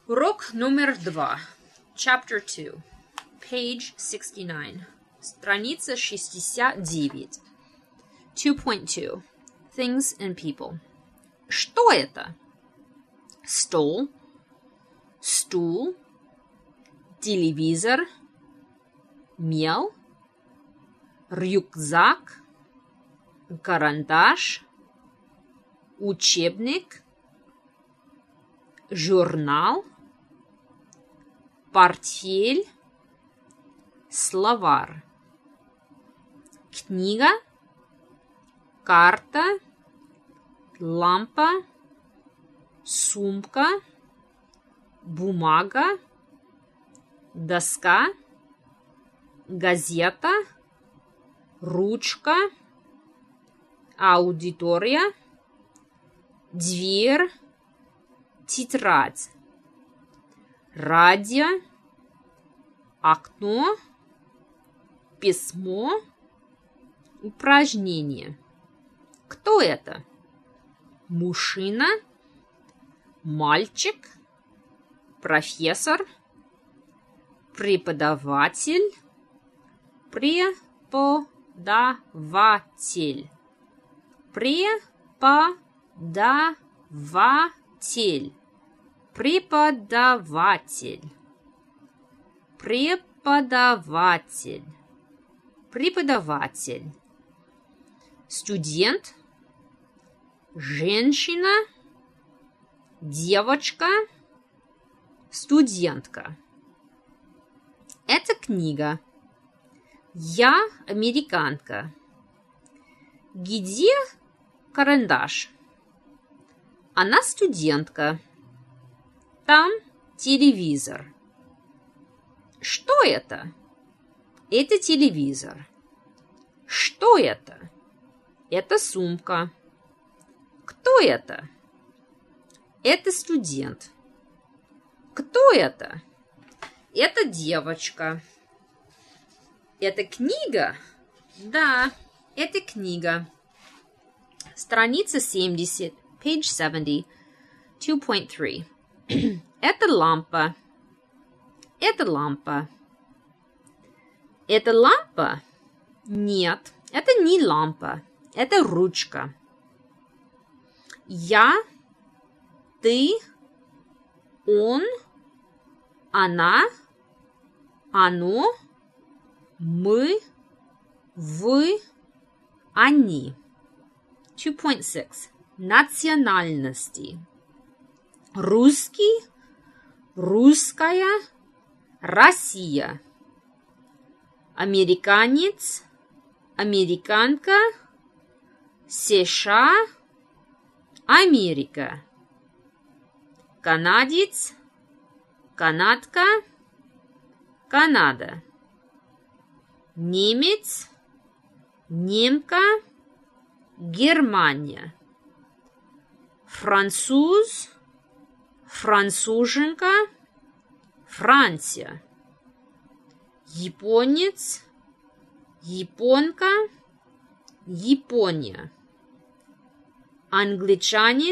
Урок номер 2. Chapter 2. Page 69. Страница 69. 2.2. Things and people. Что это? Стол, стул, телевизор, мел, рюкзак, карандаш, учебник, журнал, портфель, словарь, книга, карта, лампа, сумка, бумага, доска, газета, ручка, аудитория, дверь, тетрадь, радио, окно, письмо, упражнение. Кто это? Мужчина, мальчик, профессор, преподаватель, преподаватель, преподаватель, преподаватель, преподаватель, преподаватель, студент, женщина, девочка, студентка. Это книга. Я американка. Где карандаш? Она студентка. Там телевизор. Что это? Это телевизор. Что это? Это сумка. Кто это? Это студент. Кто это? Это девочка. Это книга? Да, это книга. Страница 70, page 70, 2.3. Это лампа. Это лампа. Это лампа? Нет, это не лампа. Это ручка. Я, ты, он, она, оно, мы, вы, они. 2.6. Национальности. Русский, русская, Россия. Американец, американка, США, Америка. Канадец, канадка, Канада. Немец, немка, Германия. Француз, француженка, Франция. Японец, японка, Япония. Англичанин,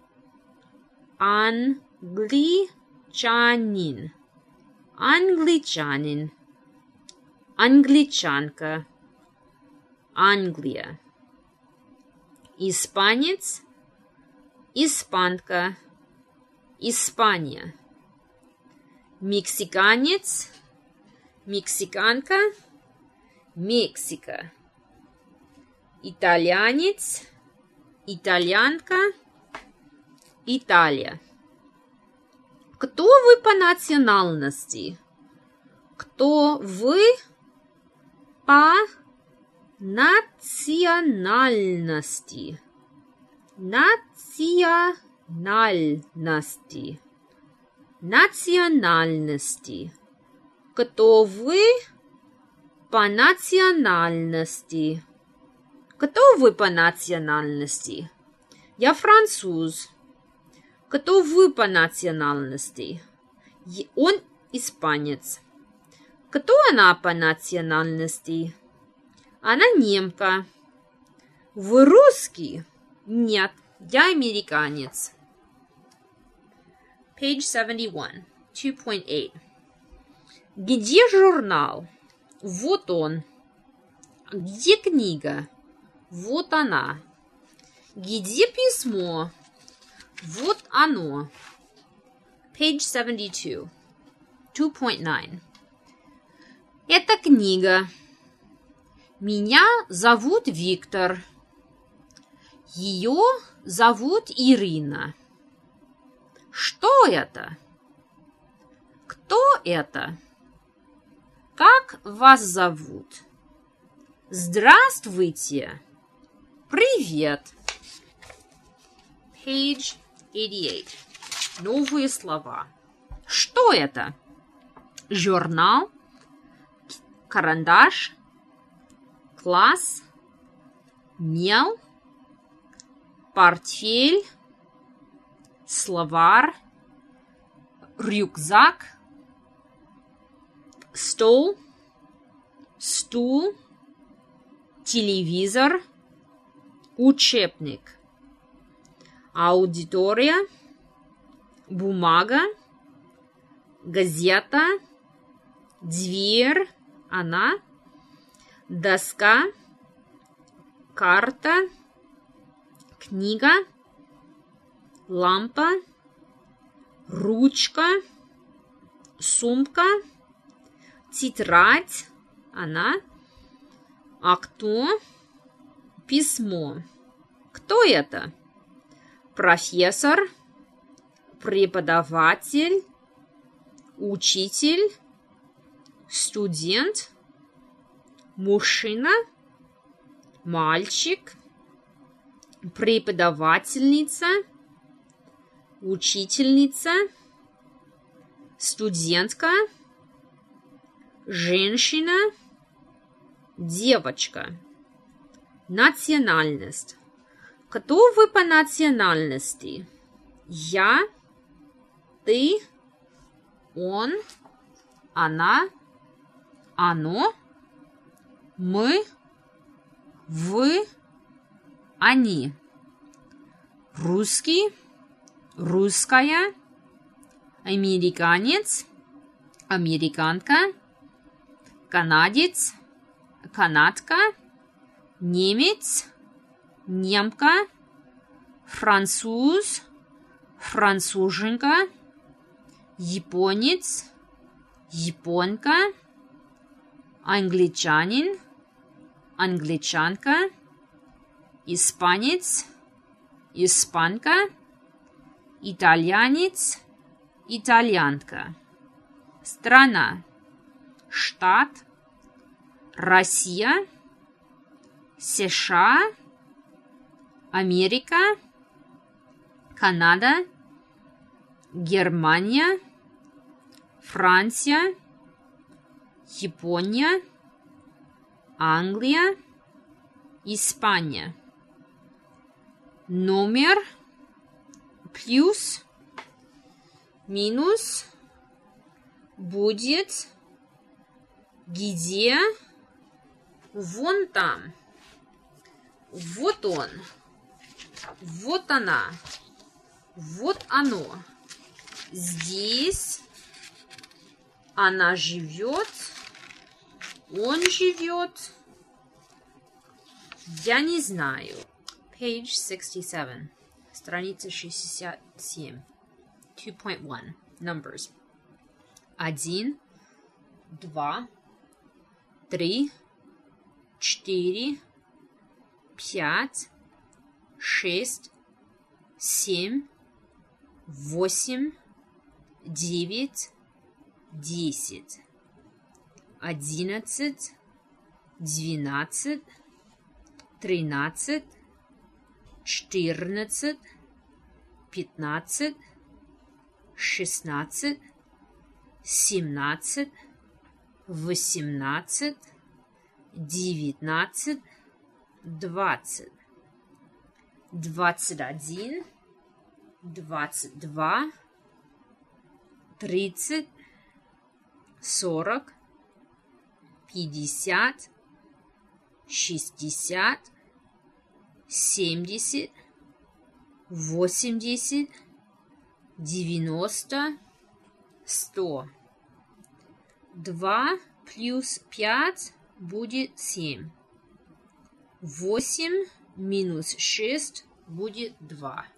англичанин, англичанин, англичанка, Англия. Испанец, испанка, Испания. Мексиканец, мексиканка, Мексика. Итальянец, итальянка, Италия. Кто вы по национальности? Кто вы по национальности? Национальности. Национальности. Кто вы по национальности? Кто вы по национальности? Я француз. Кто вы по национальности? Он испанец. Кто она по национальности? Она немка. Вы русский? Нет, я американец. Page 71, 2.8. Где журнал? Вот он. Где книга? Вот она. Где письмо? Вот оно. Page 72, 2.9. Это книга. Меня зовут Виктор. Ее зовут Ирина. Что это? Кто это? Как вас зовут? Здравствуйте. Привет. Page 88. Новые слова. Что это? Журнал, карандаш, класс, мел, портфель, словарь, рюкзак, стол, стул, телевизор, учебник, аудитория, бумага, газета, дверь, она, доска, карта, книга, лампа, ручка, сумка, тетрадь, она, окно, письмо. Кто это? Профессор, преподаватель, учитель, студент, мужчина, мальчик, преподавательница, учительница, студентка, женщина, девочка. Национальность. Кто вы по национальности? Я, ты, он, она, оно, мы, вы, они. Русский, русская, американец, американка, канадец, канадка, немец, немка, француз, француженка, японец, японка, англичанин, англичанка, испанец, испанка, итальянец, итальянка. Страна, штат, Россия, США, Америка, Канада, Германия, Франция, Япония, Англия, Испания. Номер, плюс, минус, будет, где, вон там, вот он, вот она, вот оно, здесь она живет, он живет, я не знаю. Page 67, страница 67, 2.1, numbers. 1, 2, 3, 4, 5, 6, 7, 8, 9, 10, 11, 12, 13, 14, 15, 16, 17, 18, 19, 20, 21, 22, 30, 40, 50, 60, 70, 80, 90, 100. 2 плюс 5 будет 7. 8 минус 6 будет 2.